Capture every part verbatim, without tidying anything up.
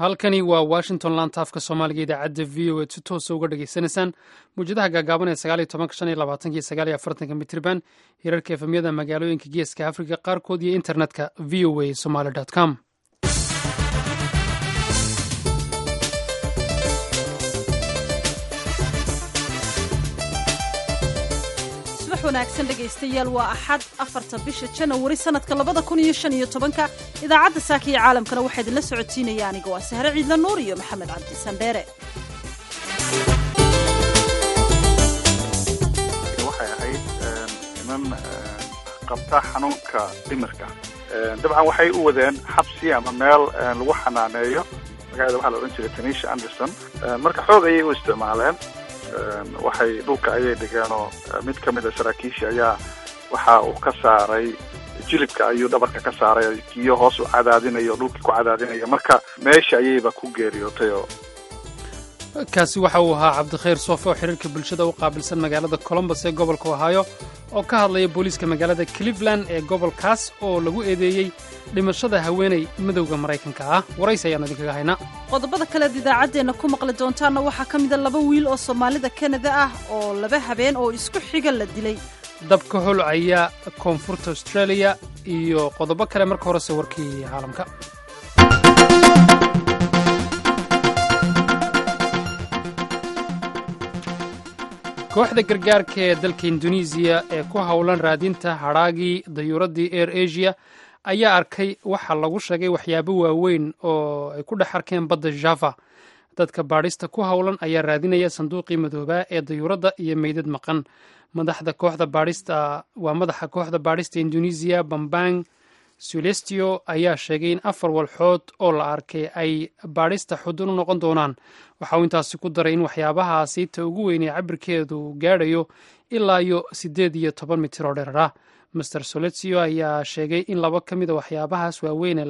halkani waa washington lantaafka soomaaliga idaacadda v o a si toosa uga dhageysanaysaan mawjadaha gaagaaban ee sagaaliyo tobanka shan iyo labaatanka iyo sagaaliyo afartanka mitriban hirarka efemyada magaalooyinka geeska afrika qaarkood iyo internetka v o a somaly com wanaagsan dhegaystayaal waa axad afarta bisha janawari sanadka labada kun iyo shan iyo tobanka idaacadda saaka iyo caalamkana waxaa idinla socodsiinaya aniga waa sahre ciidla nuur iyo maxamed cabdi sandheere. waxay ahayd iman qabta xanuunka dhimirka dabcan waxay u wadeen xabsi ama meel lagu xanaaneeyo magaalada waxaa la odhan jiray tanisha anderson marka xoog ayay u isticmaaleen waxay dhulka ayay dhigeenoo mid ka mid a saraakiisha ayaa waxa uu ka saaray jilibka ayuu dhabarka ka saaray kiyo hoos u cadaadinayo dhulkii ku cadaadinaya marka meesha ayayba ku geeriyootayoo kaasi waxa uu ahaa cabdikhayr soofe oo xiriirka bulshada u qaabilsan magaalada colombus ee gobolka ohio oo ka hadlaya booliiska magaalada cleveland ee gobolkaas oo lagu eedeeyey dhimashada haweeney madowga maraykanka ah waraysi ayaan idinkaga haynaa. qodobada kaleed idaacaddeenna ku maqli doontaanna waxaa ka mida laba wiil oo soomaalida kanada ah oo laba habeen oo isku xiga la dilay. dabka holcaya koonfurta australia iyo qodobo kale marka horese warkii caalamka. kooxda gargaarka ee dalka indonesiya ee ku howlan raadinta hadhaagii dayuuraddii air asia ayaa arkay waxa lagu sheegay waxyaabo waaweyn oo ay ku dhex arkeen badda java. dadka baadhista ku howlan ayaa raadinaya sanduuqii madoobaa ee dayuuradda iyo meydad maqan. madaxda kooxda baadhista waa madaxa kooxda baadhista indonesiya bambang sulestio ayaa sheegay in afar walxood oo la arkay ay baadhista xudun u noqon doonaan. waxa uu intaasi ku daray in waxyaabahaasi ta ugu weynay cabirkeedu gaadhayo ilaa iyo siddeed iyo toban mitir oo dherer ah. master solestio ayaa sheegay in laba ka mida waxyaabahaas waaweyne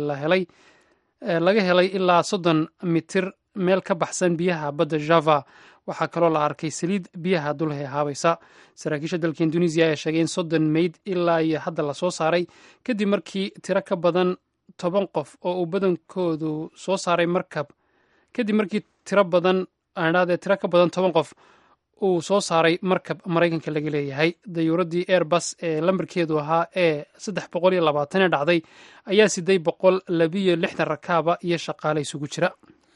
laga helay ilaa soddon mitir meel ka baxsan biyaha badda java. waxaa kaloo la arkay saliid biyaha dulhe haabaysa. saraakiisha dalka indonesiya ayaa sheegay in soddon meyd ilaa iyo hadda lasoo saaray kadib markii tiro ka badan toban qof oo uu badankoodu soo saaray markab kadib markii tiro badan aandhaadee tiro ka badan toban qof uu soo saaray markab maraykanka laga leeyahay. dayuuraddii airbus ee lambarkeedu ahaa ee saddex boqol iyo labaatan ee dhacday ayaa siday boqol labiyo lixdan rakaaba iyo shaqaale isugu jira.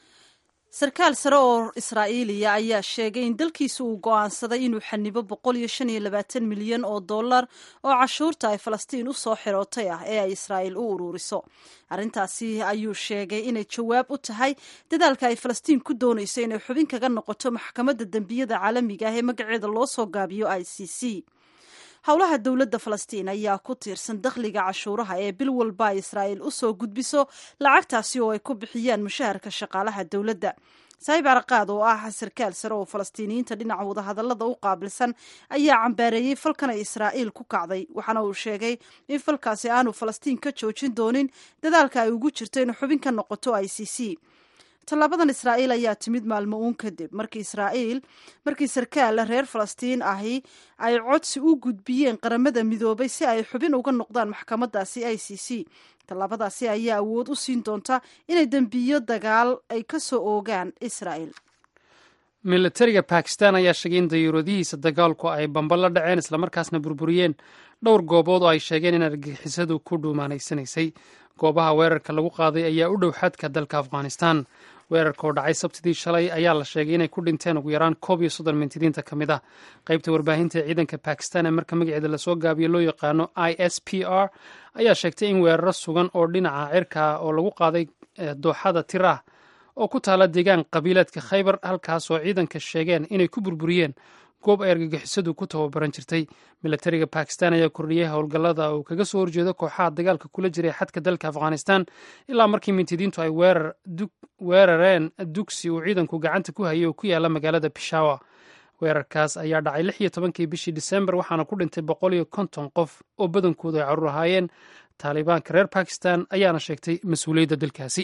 sarkaal sare oo israa'iiliya ayaa sheegay in dalkiisa uu go'aansaday inuu xanibo boqol iyo shan iyo labaatan milyan oo dollar oo cashuurta ay falastiin u soo xirootay ah ee ay israa'iil u ururiso. arrintaasi ayuu sheegay inay jawaab u tahay dadaalka ay falastiin ku doonayso inay xubin kaga noqoto maxkamadda dembiyada caalamiga ah ee magaceeda loo soo gaabiyo i c c. howlaha dowladda falastiin ayaa ku tiirsan dakhliga cashuuraha ee bil walba ay israa'iil u soo gudbiso lacagtaasi oo ay ku bixiyaan mushaharka shaqaalaha dowladda. saayib caraqaad oo ah sarkaal sare oo falastiiniyiinta dhinaca wadahadallada u qaabilsan ayaa cambaareeyey falkan ay israa'iil ku kacday waxaana uu sheegay in falkaasi aanu falastiin ka joojin doonin dadaalka ay ugu jirto in xubin ka noqoto i c c. tallaabadan israa'iil ayaa timid maalmo uun kadib markii israa'iil markii sarkaal reer falastiin ahi ay codsi u gudbiyeen qaramada midoobay si ay xubin uga noqdaan maxkamadaasi i c c. tallaabadaasi ayaa awood u siin doonta inay dembiyo dagaal ay ka soo oogaan israa'iil. militariga bakistan ayaa sheegay in dayuuradihiisa dagaalku ay bamba la dhaceen islamarkaasna burburiyeen dhowr goobood oo ay sheegeen in argagixisadu ku dhuumaanaysanaysay. goobaha weerarka lagu qaaday ayaa u dhow xadka dalka afghanistan. weerarka oo dhacay sabtidii shalay ayaa la sheegay inay ku dhinteen ugu yaraan koob iyo soddon mintidiinta ka mid ah. qaybta warbaahinta ee ciidanka bakistan ee marka magaceeda lasoo gaabiyo loo yaqaano i s p r ayaa sheegtay in weeraro sugan oo dhinaca cirka oo lagu qaaday dooxada tirah oo ku taala deegaan qabiileedka khaybar halkaas oo ciidanka sheegeen inay ku burburiyeen goob ay argagixisadu ku tababaran jirtay. militariga bakistan ayaa kordhiyey howlgallada uu kaga soo horjeedo kooxaha dagaalka kula jiray xadka dalka afghanistan ilaa markii mintidiintu ay weerareen dugsi uu ciidanku gacanta ku hayay oo ku yaala magaalada pishawa. weerarkaas ayaa dhacay lix iyo tobankii bishii disembar waxaana ku dhintay boqol iyo konton qof oo badankoodu ay carruur ahaayeen. taalibaanka reer bakistan ayaana sheegtay mas-uuliyadda dalkaasi.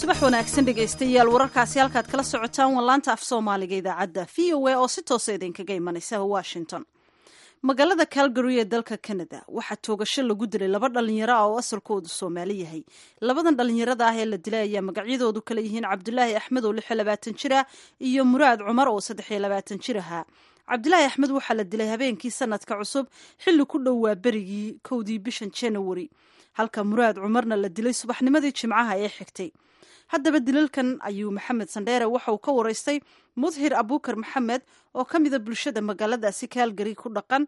subax wanaagsan dhegaystayaal, wararkaasi halkaad kala socotaan waa laanta af soomaaliga idaacadda v o a oo si toosa idinkaga imanaysa washington. magaalada Calgary ee dalka Canada waxaa toogasho lagu dilay laba dhalinyaro ah oo asalkoodu Soomaali yahay. labadan dhalinyarada ah ee la dilay ayaa magacyadoodu kala yihiin Cabdulaahi Axmed oo lix iyo labaatan jir ah iyo Muraad Cumar oo saddex iyo labaatan jir ah. Cabdulaahi Axmed waxaa la dilay habeenkii sanadka cusub xilli ku dhowaa berigii kowdii bishan January, halka Muraad Cumarna la dilay subaxnimadii Jimcaha ee xigtay. haddaba dilalkan ayuu Maxamed Sandheere waxa uu ka waraystay Mudhir Abuukar Maxamed oo ka mid ah bulshada magaaladaasi Calgary ku dhaqan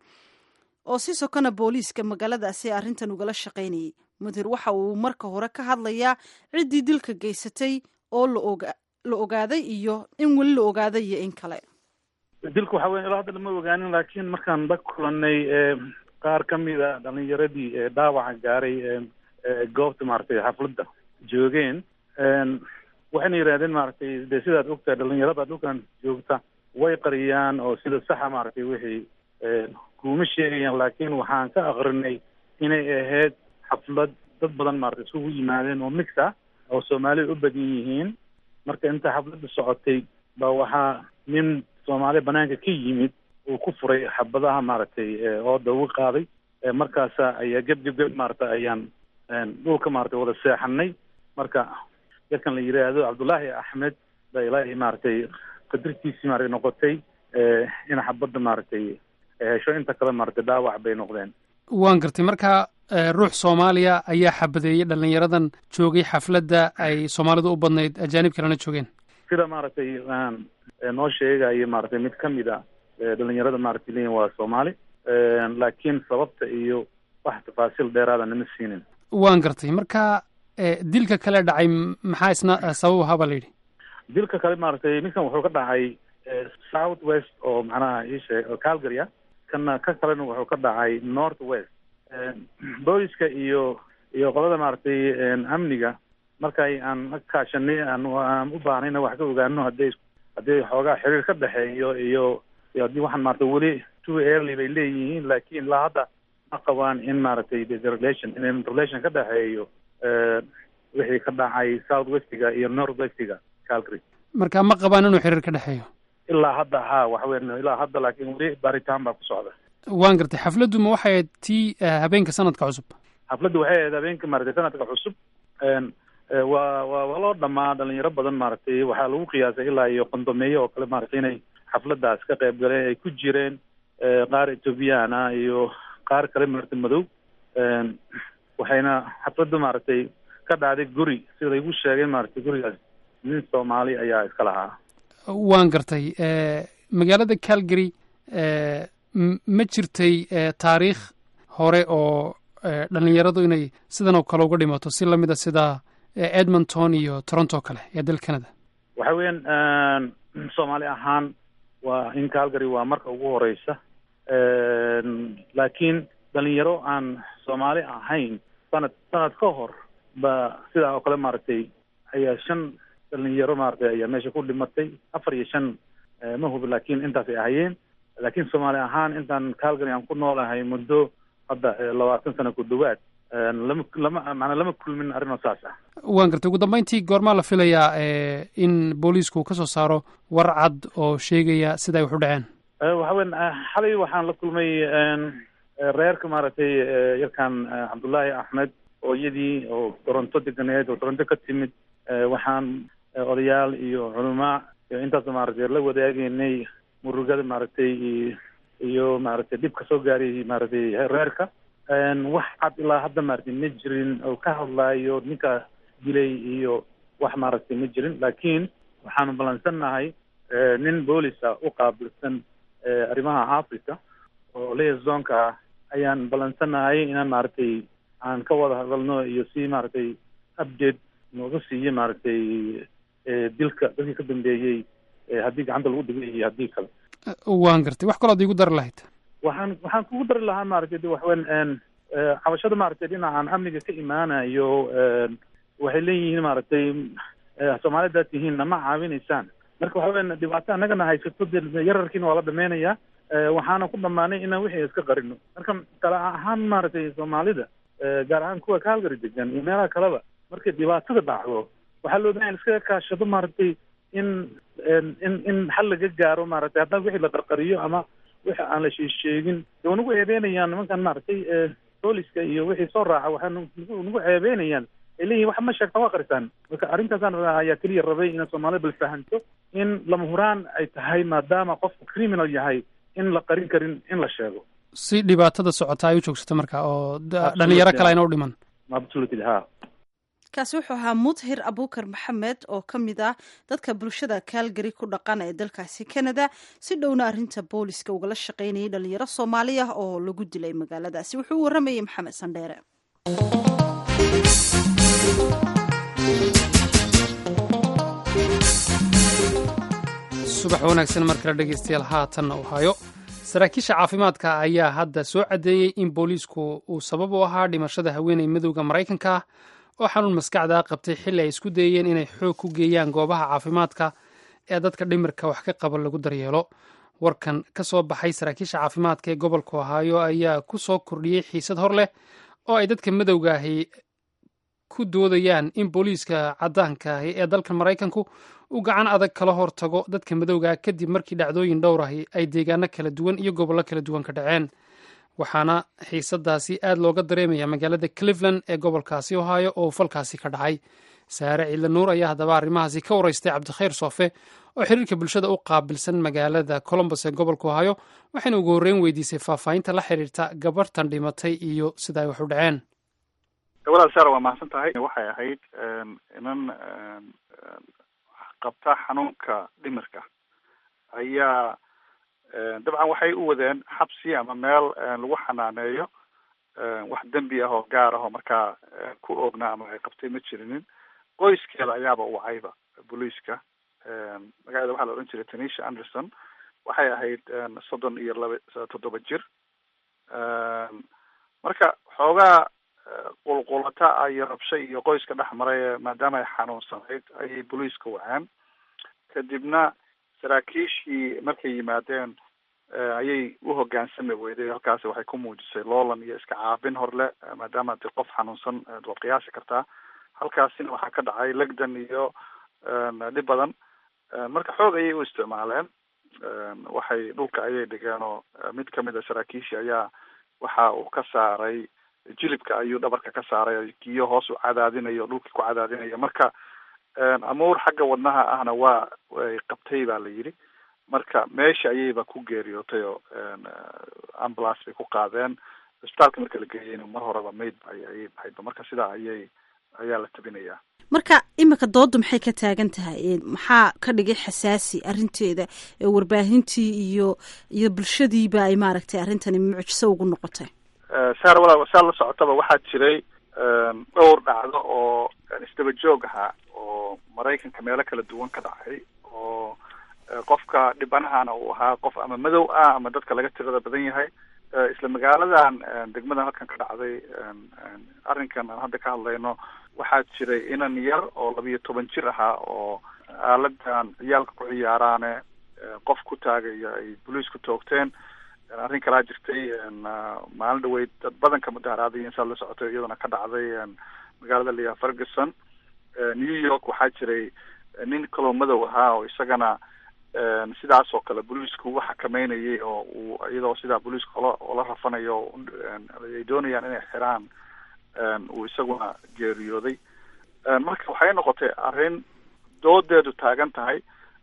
oo si sokana booliiska magaaladaasi arrintan ugala shaqaynayay. Mudhir waxa uu marka hore ka hadlayaa ciddii dilka geysatay oo la oga la ogaaday iyo in weli la ogaaday iyo in kale. dilku waxa weyn ilaa hadda lama ogaanin, laakiin markaan la kulanay qaar ka mid a dhalinyaradii ee dhaawaca gaaray ee goobta maaragtay xafladda joogeen waxayna yidhahdeen maaragtay dee sidaad ogtahay dhalinyarada dhulkan joogta way qariyaan oo sida saxa maaragtay wixii kuma sheegayaan, laakiin waxaan ka aqrinay inay ahayd xaflad dad badan maaragtay isugu yimaadeen oo mix ah oo Soomaali u badan yihiin. marka inta xafladda socotay baa waxaa nin Soomaali banaanka ka yimid uu ku furay xabadaha maaragtay oo dawo qaaday. markaas ayaa gebgeb maaragtay ayaan dhulka maaragtay wada seexanay. marka dadkan la yiraahdo Cabdulaahi Axmed baa ilaahay maaragtay qadartiisii maaragtay noqotay in xabadda maaragtay hesho, inta kale maaragtay dhaawac bay noqdeen. waan gartay. marka ruux Soomaaliya ayaa xabadeeyay dhalinyaradan joogay xafladda ay Soomaalidu u badnayd, ajaanib kalena joogeen sida maaragtay noo sheegaya maaragtay mid ka mid a dhalinyarada maaragtay leeyihin waa Soomaali, laakiin sababta iyo wax tafaasiil dheeraada nama siinin. waan gartay. marka dilka kale dhacay maxaa isna sabab haba la yidhi? dilka kale maaragtay ninkan wuxuu ka dhacay south west oo macnaha ishe Calgary ah, kana ka kalena wuxuu ka dhacay north west. booliska iyo iyo qolada maaragtay amniga markay aan la kaashanay aan u baahnayna wax ka ogaano hadday hadday xoogaa xiriir ka dhexeeyo iyo iyo haddii waxaan maaragtay weli too early bay leeyihiin, laakiin ilaa hadda ma qabaan in maaragtay relation in relation ka dhexeeyo wixii ka dhacay south westiga iyo north westiga Calgary. marka ma qabaan inuu xiriir ka dhexeeyo ilaa hadda ha wax weyn ilaa hadda, laakiin weli baaritaan baa ku socda. waan gartay. xafladdu ma waxay ahayd tii habeenka sanadka cusub? xafladdu waxay ahayd habeenka maaragtay sanadka cusub. waa waa waa loo dhamaa dhalinyaro badan maaragtay waxaa lagu qiyaasay ilaa iyo qondomeeyo oo kale maaragtay inay xafladdaas ka qayb galeen, ay ku jireen qaar Ethiopian ah iyo qaar kale maaragtay madow. waxayna xafladdu maaragtay ka dhacday guri sida igu sheegeen maaragtay gurigaas nin Soomaali ayaa iska lahaa. waan gartay. magaalada Calgary ma jirtay taariikh hore oo dhalinyaradu inay sidan oo kale uga dhimato si lamid a sida Edmonton iyo Toronto kale ee dalka Canada? waxa weeyaan Soomaali ahaan waa in Calgary waa marka ugu horeysa, laakiin dhalinyaro aan Soomaali ahayn sanad sanad ka hor ba sidaa oo kale maaragtay ayaa shan dhalinyaro maaragtay ayaa meesha ku dhimatay. afar iyo shan ma hubi, laakiin intaasay ahayeen. laakiin Soomaali ahaan intaan Calgary aan ku noolahay muddo hadda labaatan sano ku dhawaad lama lama macnaa lama kulmin arrin saas ah. waan gartay. ugu dambeyntii goormaa la filayaa in booliisku ka soo saaro war cad oo sheegaya sida ay wax u dhaceen? waxa weyn xalay waxaan la kulmay reerka maaragtay yarkan Cabdulaahi Axmed oo iyadii oo Toronto deganeed oo Toronto ka timid. waxaan odayaal iyo culamaa iyo intaas maaragtay la wadaagaynay murugada maaragtay iyo maaragtay dhib ka soo gaaray maaragtay reerka. wax cad ilaa hadda maaragtay ma jirin oo ka hadlaayo ninka dilay iyo wax maaragtay ma jirin, laakiin waxaanu balansannahay nin boolisa u qaabilsan arrimaha Africa oo liaisonka ah ayaan balansannahay inaan maaragtay aan ka wada hadalno iyo si maaragtay update nooga siiyo maaragtay dilka dadkii ka dambeeyey haddii gacanta lagu dhigay iyo haddii kale. waan gartay. wax kaloo ad igu dari lahayd? waxaan waxaan kugu dari lahaa maaragtay de waxweyn cabashada maaragtay dhinacan amniga ka imaanayo waxay leeyihiin maaragtay Soomaalida tihiin nama caawinaysaan. marka waxa weyn dhibaato annagana haysato de yararkiina waa la dhameynaya. waxaana ku dhamaanay inaan wixii iska qarino. marka kala ahaan maaragtay Soomaalida gaar ahaan kuwa Calgary degan iyo meelaha kaleba markay dhibaatada dhacdo waxaa loo baahan iskaga kaashado maaragtay in in in xal laga gaaro maaragtay haddana wixii la qarqariyo ama wixii aan la sheesheegin dee nagu ceebeynayaan nimankan maaragtay booliska iyo wixii soo raaca waxaa nagu ceebeynayaan ay leeyihin wax ma sheegta waa qarisaan marka arrintaasaan ayaa keliya rabay in soomaalida bal fahanto in lama huraan ay tahay maadaama qofku criminal yahay in la qarin karin in la sheego si dhibaatada socota ay u joogsato marka oo dhalinyaro kale ayna u dhiman absolutely ha kaasi wuxuu ahaa mudhir abuukar maxamed oo ka mid ah dadka bulshada Calgary ku dhaqan ee dalkaasi Canada si dhowna arrinta booliska ugala shaqeynayay dhalinyaro Soomaali ah oo lagu dilay magaaladaasi wuxuu u waramayay Maxamed Sandheere subax wanaagsan markale dhegeystayaal haatanna u hayo saraakiisha caafimaadka ayaa hadda soo cadeeyey in booliisku uu sabab u ahaa dhimashada haweeney madowga Maraykanka ah oo xanuun maskaxda qabtay xilli ay isku dayeen inay xoog ku geeyaan goobaha caafimaadka ee dadka dhimirka wax ka qaba lagu daryeelo warkan ka soo baxay saraakiisha caafimaadka ee gobolka Ohio ayaa ku soo kordhiyey xiisad hor leh oo ay dadka madowga ahi ku doodayaan in booliiska caddaanka ahi ee dalka Maraykanku uu gacan adag kala hortago dadka madowga kadib markii dhacdooyin dhowr ahi ay deegaano kala duwan iyo gobollo kala duwan ka dhaceen waxaana xiisadaasi aad looga dareemaya magaalada Cleveland ee gobolkaasi Ohio oo falkaasi ka dhacay saare ciidla nuur ayaa haddaba arrimahaasi ka waraystay Cabdikhayr Soofe oo xiriirka bulshada u qaabilsan magaalada Columbus ee gobolka Ohio waxayna ugu horreyn weydiisay faahfaahinta la xiriirta gabartan dhimatay iyo sida ay wax u dhaceen walaal saar waa mahadsan tahay waxay ahayd inan qabta xanuunka dhimirka ayaa dabcan waxay u wadeen xabsi ama meel lagu xanaaneeyo wax dembi ah oo gaar ah oo markaa ku ognaa ama ay qabtay ma jirinin qoyskeeda ayaaba u wacayba booliiska magaceeda waxaa la odhan jiray Tanisha Anderson waxay ahayd soddon iyo laba toddoba jir marka xoogaa qulqulata iyo rabsho iyo qoyska dhex maray maadaama ay xanuunsanayd ayay booliiska waceen kadibna saraakiishii markay yimaadeen ayay u hoggaansami weyday halkaasi waxay ku muujisay loolan iyo iska caabin horle maadaama de qof xanuunsan waad qiyaasi kartaa halkaasina waxaa ka dhacay legdan iyo dhib badan marka xoog ayay u isticmaaleen waxay dhulka ayay dhigeen oo mid kamid a saraakiishii ayaa waxa uu ka saaray jilibka ayuu dhabarka ka saaray kiyo hoos u cadaadinayo dhulkii ku cadaadinayo marka amuur xagga wadnaha ahna waa ay qabtay baa la yidhi marka meesha ayayba ku geeriyootay oo ambulance bay ku qaadeen isbitaalka marka la geeyeyna mar horeba mayd ayay baxayba marka sidaa ayay ayaa la tabinayaa marka imika doodu maxay ka taagan tahay maxaa ka dhigay xasaasi arrinteeda ee warbaahintii iyo iyo bulshadiiba ay maaragtay arrintani mucjiso ugu noqotay saar walaal saa la socotaba waxaa jiray dhowr dhacdo oo isdaba joog ahaa oo Maraykanka meelo kala duwan ka dhacay oo qofka dhibanahana uu ahaa qof ama madow ah ama dadka laga tirada badan yahay isla magaaladan degmadan halkan ka dhacday arrinkan aan hadda ka hadlayno waxaa jiray inan yar oo labiyo toban jir ahaa oo aaladan ciyaalka ku ciyaaraane qof ku taagaya ay booliisku toogteen arrin kalaa jirtay maalin dhaweyd dad badan ka mudaharaadayeen saa la socotay iyadana ka dhacday magaalada la yidhaha Ferguson New York waxaa jiray nin kaloo madow ahaa oo isagana sidaas oo kale booliisku u xakameynayay oo uu iyadoo sidaa booliisku ola ola rafanayo ay doonayaan inay xiraan uu isaguna geeriyooday marka waxay noqotay arrin doodeedu taagan tahay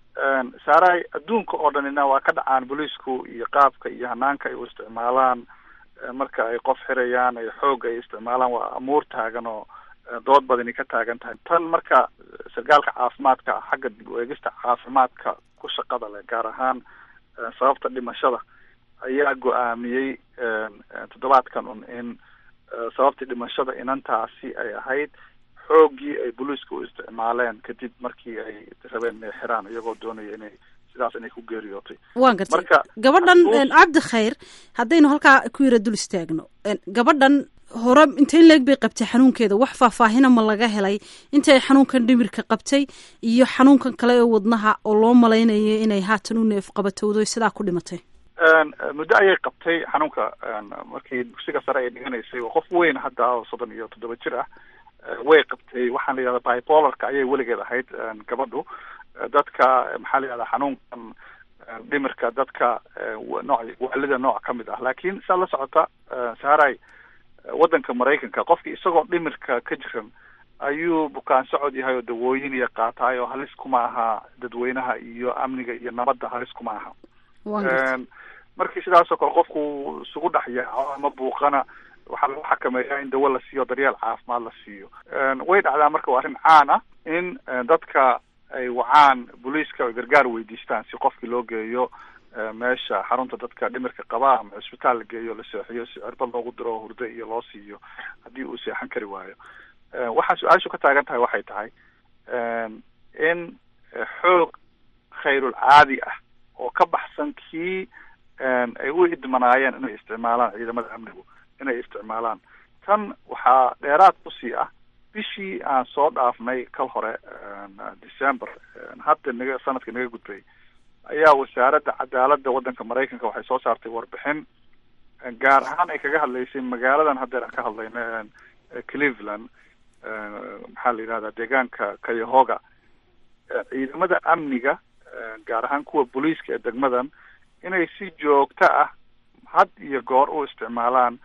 saaray adduunka oo dhanina waa ka dhacaan booliisku iyo qaabka iyo hanaanka ay u isticmaalaan marka ay qof xirayaan ay xoog ay isticmaalaan waa amuur taagan oo dood badani ka taagan tahay tan marka sargaalka caafimaadka xagga dib u eegista caafimaadka ku shaqada leh gaar ahaan sababta dhimashada ayaa go-aamiyey toddobaadkan un in sababtii dhimashada inantaasi ay ahayd xooggii ay booliisku u isticmaaleen kadib markii ay rabeen inay xiraan iyagoo doonaya inay sidaas inay ku geeriyootay waan gartay marka gabadhan Cabdikhayr haddaynu halkaa ku yara dul istaagno gabadhan hore intay leeg bay qabtay xanuunkeeda wax faahfaahina ma laga helay intay xanuunkan dhimirka qabtay iyo xanuunkan kale ee wadnaha oo loo malaynayo inay haatan u neef qabatowdo sidaa ku dhimatay muddo ayay qabtay xanuunka markii dugsiga sare ay dhiganaysay oo qof weyn hadda oo soddon iyo toddoba jir ah way qabtay waxaan la yidhahda bipolarka ayay weligeed ahayd gabadhu dadka maxaa la yidhahda xanuunkan dhimirka dadka nooc waalida nooc ka mid ah laakiin saa la socota saaray waddanka maraykanka qofki isagoo dhimirka ka jiran ayuu bukaan socod yahay oo dawooyin iyo qaataay oo halis kuma aha dadweynaha iyo amniga iyo nabadda halis kuma aha markii sidaasoo kale qofku isugu dhex yaaco ama buuqana waxaa lagu xakameeyaa in dawo la siiyo daryeel caafimaad la siiyo way dhacdaa marka waa arrin caan ah in dadka ay wacaan booliiska oo gargaar weydiistaan si qofkii loo geeyo meesha xarunta dadka dhimirka qaba ama cisbitaal la geeyo la seexiyo si cirbad loogu diro hurdo iyo loo siiyo haddii uu seexan kari waayo waxaa su-aashu ka taagan tahay waxay tahay in xoog khayrul caadi ah oo ka baxsan kii ay u idmanaayeen inay isticmaalaan ciidamada amnigu inay isticmaalaan tan waxaa dheeraad kusii ah bishii aan soo dhaafnay kal hore december hadda naga sanadka naga gudbay ayaa wasaaradda cadaaladda waddanka maraykanka waxay soo saartay warbixin gaar ahaan ay kaga hadlaysay magaaladan haddeer aan ka hadlayna cleveland maxaa la yidhahdaa deegaanka kayahoga ciidamada amniga gaar ahaan kuwa booliiska ee degmadan inay si joogto ah had iyo goor u isticmaalaan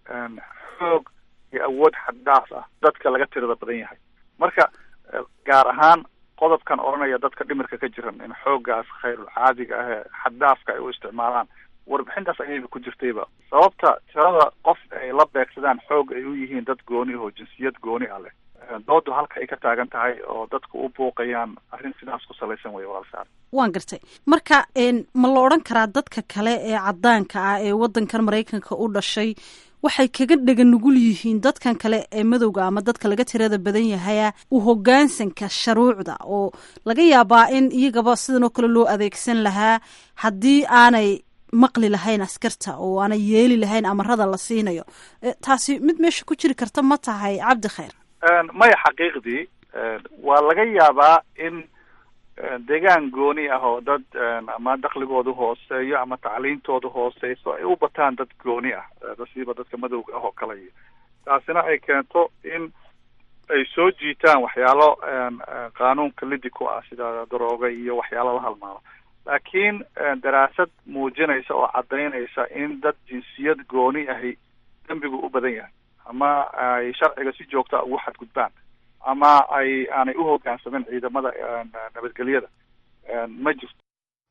xoog iyo awood xaddhaaf ah dadka laga tirada badan yahay marka gaar ahaan qodobkan odhanaya dadka dhimirka ka jiran in xooggaas khayrul caadiga ah ee xaddhaafka ay u isticmaalaan warbixintaas ayayba ku jirtayba sababta tirada qof ay la beegsadaan xoog ay u yihiin dad gooni oo jinsiyad gooni ah leh doodu halka ay ka taagan tahay oo dadku u buuqayaan arrin sidaas ku salaysan way walaal saar waan gartay marka ma la odhan karaa dadka kale ee caddaanka ah ee waddankan maraykanka u dhashay waxay kaga dhega nugul yihiin dadkan kale ee madowga ama dadka laga tirada badan yahaya u hoggaansanka shuruucda oo laga yaabaa in iyagaba sidan oo kale loo adeegsan lahaa haddii aanay maqli lahayn askarta oo aanay yeeli lahayn amarada la siinayo taasi mid meesha ku jiri karta ma tahay cabdi khayr maya xaqiiqdii waa laga yaabaa in deegaan gooni ah oo dad ama dakligoodu hooseeyo ama tacliintoodu hooseyso ay u bataan dad gooni ah dasiiba dadka madowga ah oo kale iyo taasina ay keento in ay soo jiitaan waxyaalo qaanuunka lidi ku ah sida darooga iyo waxyaalo la halmaalo laakiin daraasad muujinaysa oo caddaynaysa in dad jinsiyad gooni ahi dembigu u badan yahay ama ay sharciga si joogta ugu xadgudbaan ama ay aanay u hoggaansamin ciidamada nabadgelyada ma jirto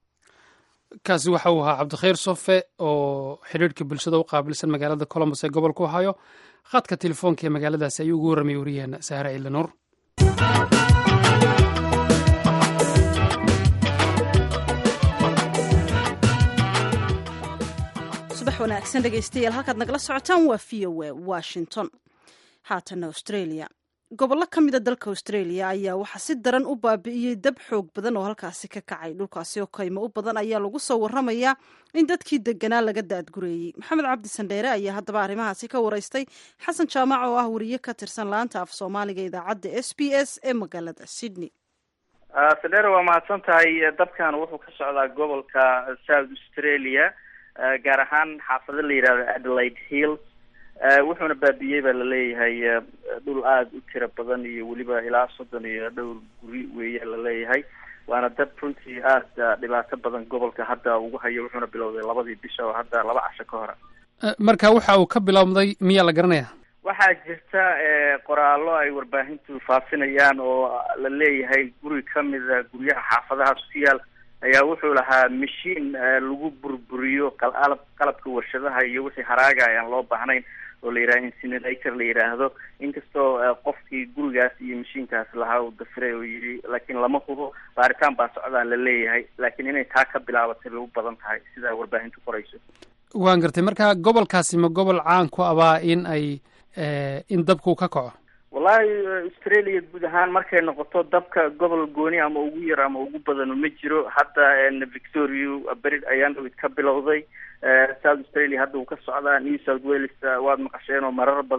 kaasi waxa uu ahaa cabdikhayr sofe oo xidhiirhka bulshada u qaabilsan magaalada colombos ee gobolka ohio khadka telefoonka ee magaaladaasi ayuu ugu warramay wariyaheena sahre ciilanuur subax wanaagsan dhegeystayaal halkaad nagala socotaan waa v o a washington haatana australia gobollo ka mida dalka australia ayaa waxaa si daran u baabi'iyey dab xoog badan oo halkaasi ka kacay dhulkaasi oo kaymo u badan ayaa lagu soo warramayaa in dadkii deganaa laga daadgureeyey maxamed cabdi sandheere ayaa haddaba arrimahaasi ka waraystay xasan jaamac oo ah wariye ka tirsan laanta af soomaaliga idaacadda s b s ee magaalada sydney sandheere waa mahadsan tahay dabkan wuxuu ka socdaa gobolka south australia gaar ahaan xaafado la yidhahdo adelaide hills wuxuuna baabiyey baa laleeyahay dhul aada u tira badan iyo weliba ilaa soddon iyo dhowr guri weeya laleeyahay waana dab runtii aada dhibaato badan gobolka hadda ugu hayo wuxuuna bilowday labadii bisha oo hadda laba casho ka hore marka waxa uu ka bilowday miyaa la garanaya waxaa jirta qoraallo ay warbaahintu faafinayaan oo la leeyahay guri kamida guryaha xaafadahaas ku yaal ayaa wuxuu lahaa mashiin lagu burburiyo qalab qalabka warshadaha iyo wixii haraaga ayaan loo baahnayn oo la yidhaha incinerator la yidhaahdo inkastoo qofkii gurigaas iyo mashiinkaas lahaa uu dafiray oo yidhi laakiin lama hubo baaritaan baa socdaa la leeyahay laakiin inay taa ka bilaabatay lagu badan tahay sidaa warbaahintu qorayso waan gartay marka gobolkaasi ma gobol caan ku abaa in ay in dabku ka kaco wallahi australia guud ahaan markay noqoto dabka gobol gooni ama ugu yar ama ugu badano ma jiro hadda victoria beri ayaan dhawid ka bilowday south australia hadda uu ka socdaa new south wales waad maqasheen oo marar badan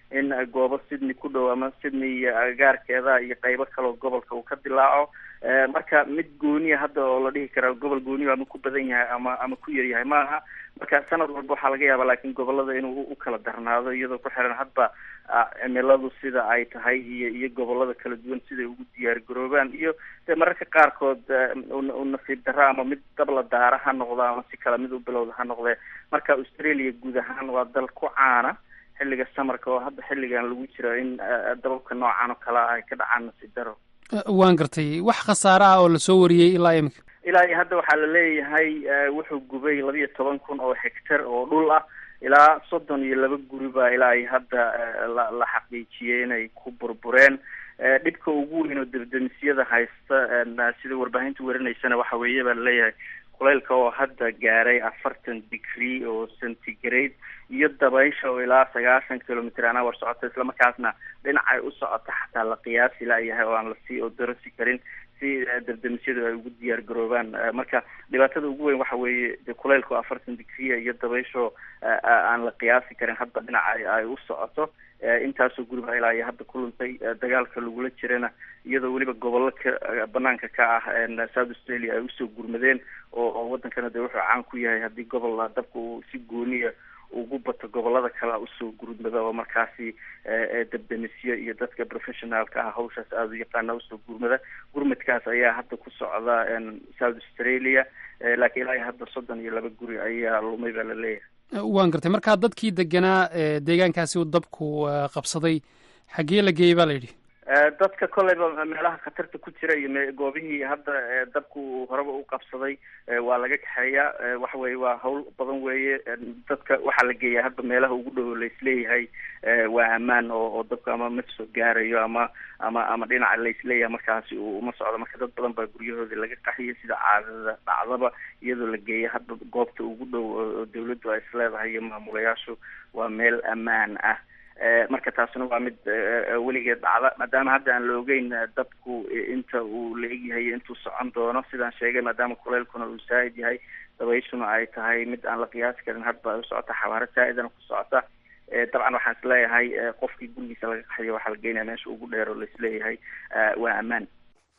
in goobo Sydney ku dhow ama Sydney agagaarkeeda iyo qaybo kale oo gobolka uu ka dilaaco. marka mid gooniya hadda oo la dhihi kara gobol gooniya ama ku badan yahay ama ama ku yar yahay maaha. marka sanad walba waxaa laga yaabaa laakiin gobolada inuu u kala darnaado iyadoo ku xiran hadba cimiladu sida ay tahay iyo iyo gobolada kala duwan siday ugu diyaar garoobaan iyo de mararka qaarkood u nasiib darra ama mid dabla daara ha noqdo ama si kala mid u bilowda ha noqdee. marka Australia guud ahaan waa dal ku caana xilliga samarka oo hadda xilligan lagu jiro in dababka noocan oo kale ay ka dhacaan nasiib darro. waan gartay wax khasaare ah oo lasoo wariyey ilaa imika ilaa iyo hadda waxaa la leeyahay wuxuu gubay laba iyo toban kun oo hektar oo dhul ah ilaa soddon iyo laba guri baa ilaa iyo hadda la la xaqiijiyey inay ku burbureen. dhibka ugu weyn oo debdemisyada haysta sida warbaahinta warinaysana waxa weeye baa laleeyahay kulaylka oo hadda gaaray afartan degree oo centigrade iyo dabaysha oo ilaa sagaashan kilomitr an hour socota islamarkaasna dhinacay u socota xataa la qiyaasi laayahay oo aan lasii odarasi karin si debdemisyadu ay ugu diyaar garoobaan. marka dhibaatada ugu weyn waxa weeye de kulaylka oo afartan degree iyo dabaysho aan la qiyaasi karin hadda dhinaca ay u socoto. intaasoo guriba ilaa iyo hadda ku luntay dagaalka lagula jirana iyadoo weliba gobollo ka banaanka ka ah South Australia ay usoo gurmadeen oo oo wadankana de wuxuu caan ku yahay haddii gobol dabka uu si gooniya ugu bato gobolada kale usoo gurmada oo markaasi debdemisyo iyo dadka professionalka ah hawshaas aada u yaqaana usoo gurmada. gurmadkaas ayaa hadda ku socda South Australia laakiin ilaa iyo hadda soddon iyo laba guri ayaa lumay baa la leeyahay. waan gartay markaa dadkii deganaa deegaankaasi uu dabku qabsaday xaggee la geeyey baa la yidhi? dadka koleyba meelaha khatarta ku jira iyo goobihii hadda dabku horeba u qabsaday waa laga kaxeeyaa. waxa weye waa hawl badan weeye. dadka waxaa la geeyaa hadda meelaha ugu dhow laisleeyahay waa ammaan oo oo dabka ama ma soo gaarayo ama ama ama dhinaca laisleeyahay markaasi uma socdo. marka dad badan baa guryahoodii laga qaxiyay sida caadada dhacdaba iyadoo la geeya hadda goobta ugu dhow oo dawladdu ay isleedahay iyo maamulayaashu waa meel ammaan ah. marka taasina waa mid weligeed dhacda maadaama hadda aan la ogeyn dabku inta uu la egyahay intuu socon doono. sidaan sheegay maadaama kuleylkuna uu saa'id yahay dabayshuna ay tahay mid aan la qiyaasi karin hadba ay u socota xawaaro saa'idana ku socota. dabcan waxaan isleeyahay qofkii gurigiisa laga qaxayo waxaa la geynaya meesha ugu dheer oo laisleeyahay waa ammaan.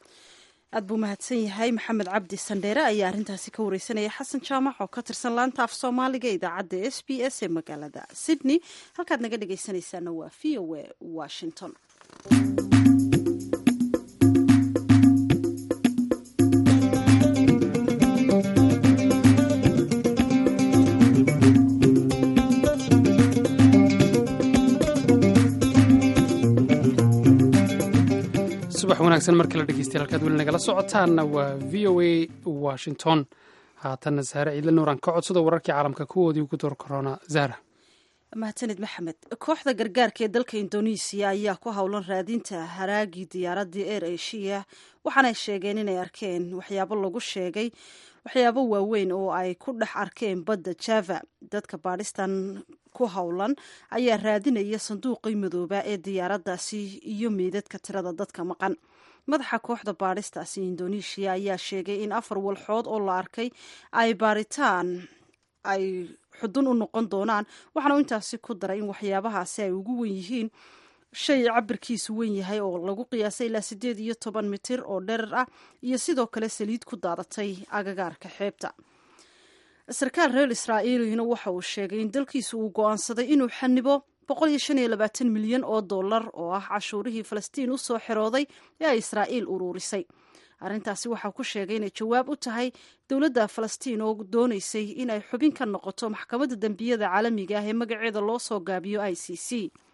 aad buu mahadsan yahay maxamed cabdi sandheere ayaa arrintaasi ka wareysanaya xasan jaamac oo ka tirsan laanta af soomaaliga idaacadda s b s ee magaalada Sydney. halkaad naga dhegaysanaysaana waa v o a Washington. subax wanaagsan mar kale dhegeystayaal halkaad weli nagala socotaanna waa v o a Washington. haatanna Zahra Ciidle Nuuran ka codsada wararkii caalamka kuwoodii ugu door korona. Zahra. mahadsanid maxamed. kooxda gargaarka ee dalka Indonesia ayaa ku howlan raadinta haraagii diyaaradii Air Asia waxaana ay sheegeen inay arkeen waxyaabo lagu sheegay waxyaabo waaweyn oo ay ku dhex arkeen badda Java. dadka baadhistan ku howlan ayaa raadinaya sanduuqii madooba ee diyaaradaasi iyo meedadka tirada dadka maqan. madaxa kooxda baadhistaasi Indonesia ayaa sheegay in afar walxood oo la arkay ay baaritaan ay xudun u noqon doonaan waxaana intaasi ku daray in waxyaabahaasi ay ugu wen yihiin shay cabirkiisu weyn yahay oo lagu qiyaasay ilaa sideed iyo toban mitir oo dherer ah iyo sidoo kale saliid ku daadatay agagaarka xeebta. sarkaal reer Israa'iilina waxa uu sheegay in dalkiisu uu go'aansaday inuu xanibo boqol iyo shan iyo labaatan milyan oo dollar oo ah cashuurihii Falastiin u soo xirooday ee ay Israa'iil ururisay. arrintaasi waxaa ku sheegay inay jawaab u tahay dowladda Falastiin oo doonaysay inay xubin ka noqoto maxkamadda dambiyada caalamiga ah ee magaceeda loo soo gaabiyo I C C.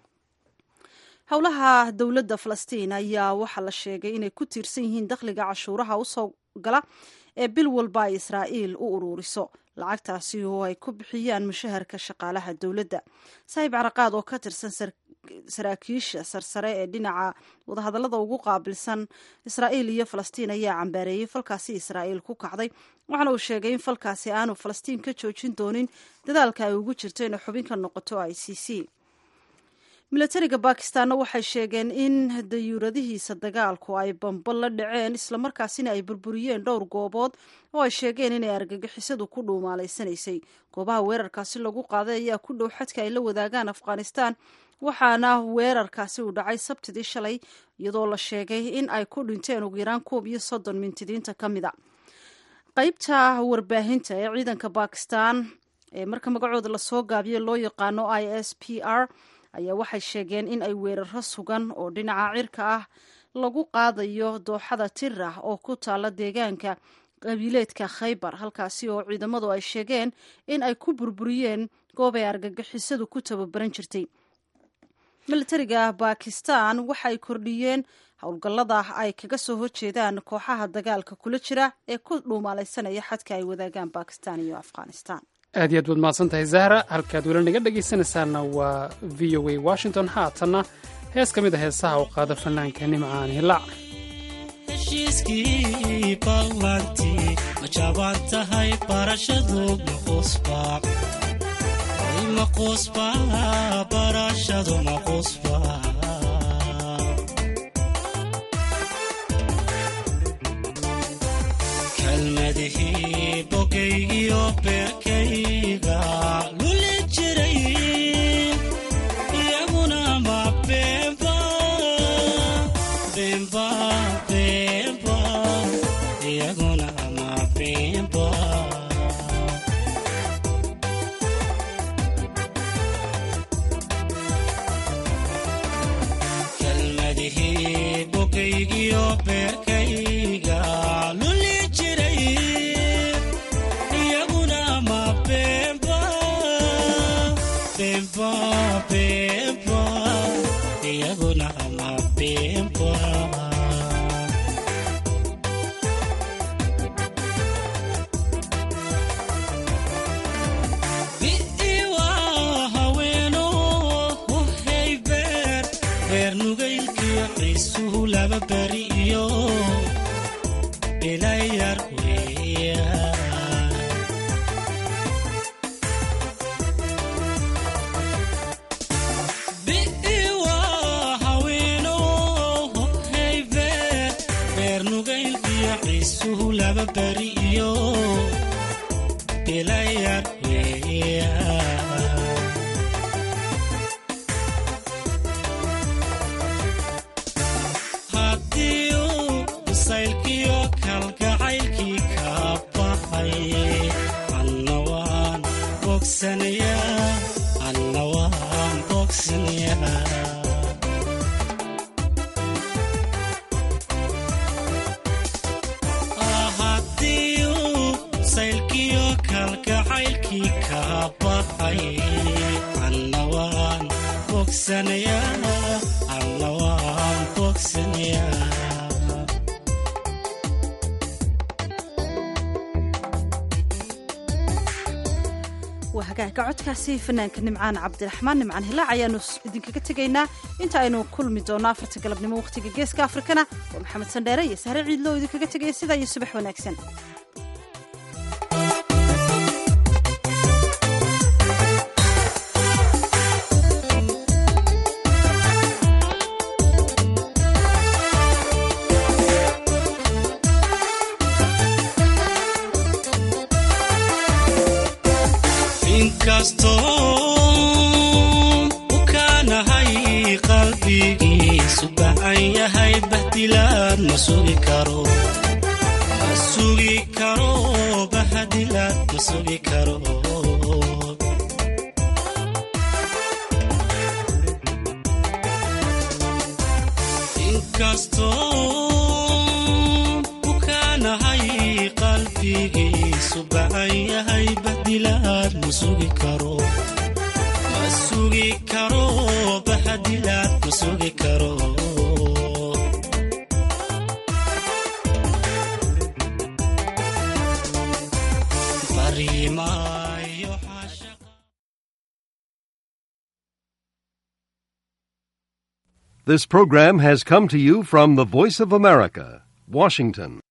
howlaha dowladda Falastiin ayaa waxaa la sheegay inay ku tiirsan yihiin dakhliga cashuuraha u soo gala ee bil walba ay Israa'iil u ururiso. lacagtaasi oo ay ku bixiyaan mushaharka shaqaalaha dowladda. saaxiib caraqaad oo ka tirsan saraakiisha sarsare ee dhinaca wadahadallada ugu qaabilsan Israa'iil iyo Falastiin ayaa cambaareeyay falkaasi Israa'iil ku kacday waxaana uu sheegay in falkaasi aanu Falastiin ka joojin doonin dadaalka ay ugu jirto inay xubin ka noqoto I C C. milatariga Bakistaanna waxay sheegeen in dayuuradihiisa dagaalku ay bambo la dhaceen islamarkaasina ay burburiyeen dhowr goobood oo ay sheegeen inay argagixisadu ku dhuumaaleysanaysay. goobaha weerarkaasi lagu qaaday ayaa ku dhow xadka ay la wadaagaan Afghanistan waxaana weerarkaasi uu dhacay sabtidii shalay iyadoo la sheegay in ay ku dhinteen ugu yaraan koob iyo soddon mintidiinta ka mid a qaybta warbaahinta ee ciidanka bakistan ee marka magacooda lasoo gaabiyo loo yaqaano I S P R ayaa waxay sheegeen in ay weeraro sugan oo dhinaca cirka ah lagu qaadayo dooxada Tirah oo ku taala deegaanka qabiileedka Khaybar halkaasi oo ciidamadu ay sheegeen in ay ku burburiyeen goob ay argagixisadu ku tababaran jirtay militariga Bakistan waxay kordhiyeen howlgallada ay kaga soo horjeedaan kooxaha dagaalka kula jira ee ku dhuumaalaysanaya xadka ay wadaagaan Bakistan iyo Afghanistan. aad iyo aad baad mahadsantahay Zahra halkaad weli naga dhegaysanaysaana waa V O A Washington haatana hees ka mid ah heesaha u qaada fanaanka Nimcaan Hilaac heshiiskii ballantii ma jabaan tahay barashadu maqusbaa maqusbaa barashadu maqusbaa kalmadihii bogaygiyo beerkayga luli jiray iyaguna ma beenba beenba beenba iyaguna ma beenba kalmadihii bogaygiyo beerkayga luli jiray iyaguna ma beenba beenba beenba iyaguna ma beenba bi'iwa haweeno waxay beer beer nugaylkiyo xiisuhu laba beri iyo ilayar weeyaan bi'iwa haweeno waxay beer beer nugaylkiyo xiisuhu laba beri iyo ilayar weeyaan haddii uu bisaylkiyo kalgacaylkii ka baxay anna waan bogsanayaa anna waan bogsanayaa haddii uu bisaylkiyo kalgacaylkii ka baxay anna waan bogsanayaa anna waan bogsanayaa waa hagaagga codkaasi fanaanka Nimcaan Cabdiraxmaan Nimcaan Hilaac ayaanu idinkaga tegaynaa inta aynu kulmi doonno afarta galabnimo waqtiga geeska Afrikana waa Maxamed Sandheere iyo Sahre Ciidloo idinkaga tegaya sidaa iyo subax wanaagsan. inkastoo u kaanahay qalbigiisu bacan yahay bahdilaad ma sugi karo ma sugi karo bahdilaad ma sugi karo inkastoo u kaanahay qalbigiisu bacan yahay bahdilaad ma sugi karo ma sugi karo bahdilaad ma sugi karo bariimaayo xaashaqa. This program has come to you from the Voice of America, Washington.